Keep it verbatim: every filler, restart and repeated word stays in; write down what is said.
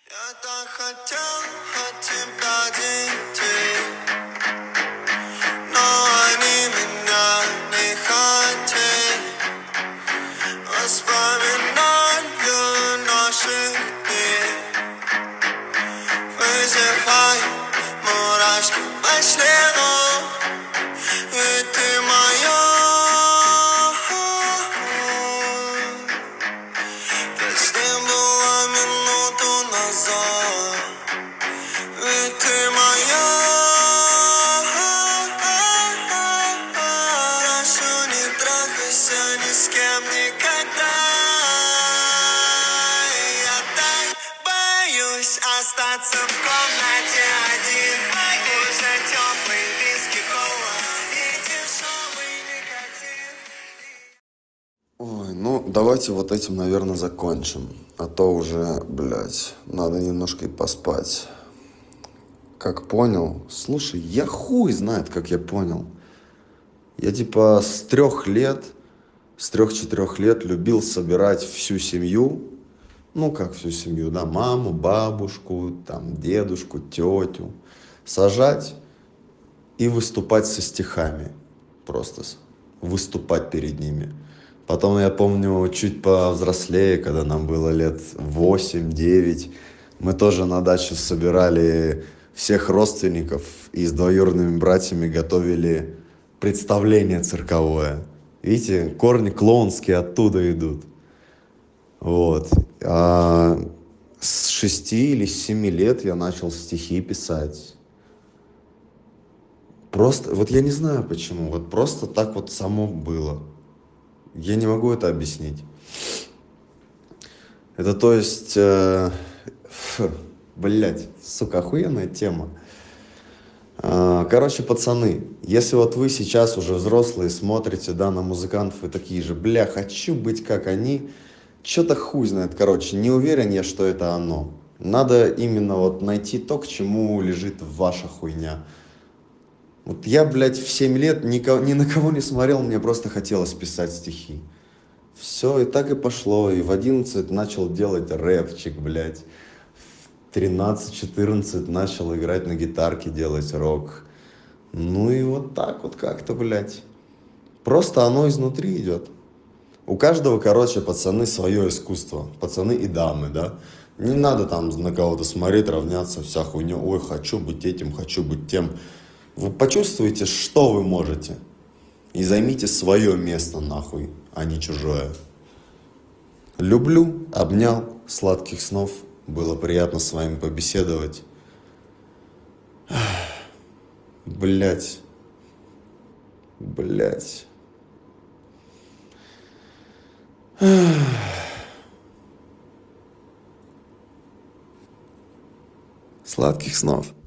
Я так хотел от тебя детей, но они меня не хотели. Воспоминания наших дней вызывают мурашки по следу. Ведь ты моя, если была минуту назад. Ведь ты моя, прошу, не трахайся ни с кем никогда. Я так боюсь остаться в комнате один. Уже теплый виски, кола и дешевый никотин. Ой, ну давайте вот этим, наверное, закончим. А то уже, блядь, надо немножко и поспать. Как понял? Слушай, я хуй знает, как я понял. Я типа с трех лет, с трех-четырех лет любил собирать всю семью. Ну, как всю семью, да, маму, бабушку, там, дедушку, тетю. Сажать и выступать со стихами. Просто выступать перед ними. Потом, я помню, чуть повзрослее, когда нам было лет восемь-девять, мы тоже на даче собирали всех родственников и с двоюродными братьями готовили представление цирковое. Видите, корни клоунские оттуда идут. Вот. А с шести или с семи лет я начал стихи писать. Просто, вот я не знаю почему, вот просто так вот само было. Я не могу это объяснить. Это то есть, э, фу, блядь, сука, охуенная тема. Э, короче, пацаны, если вот вы сейчас уже взрослые смотрите, да, на музыкантов и такие же, бля, хочу быть как они, что-то хуй знает, короче, не уверен я, что это оно. Надо именно вот найти то, к чему лежит ваша хуйня. Вот я, блядь, в семь лет никого, ни на кого не смотрел, мне просто хотелось писать стихи. Все, и так и пошло. И в одиннадцать начал делать рэпчик, блядь. В тринадцать-четырнадцать начал играть на гитарке, делать рок. Ну и вот так вот как-то, блядь. Просто оно изнутри идет. У каждого, короче, пацаны, свое искусство. Пацаны и дамы, да. Не надо там на кого-то смотреть, равняться, вся хуйня. Ой, хочу быть этим, хочу быть тем. Вы почувствуете, что вы можете. И займите свое место, нахуй, а не чужое. Люблю, обнял, сладких снов. Было приятно с вами побеседовать. Блять. Блять. Сладких снов.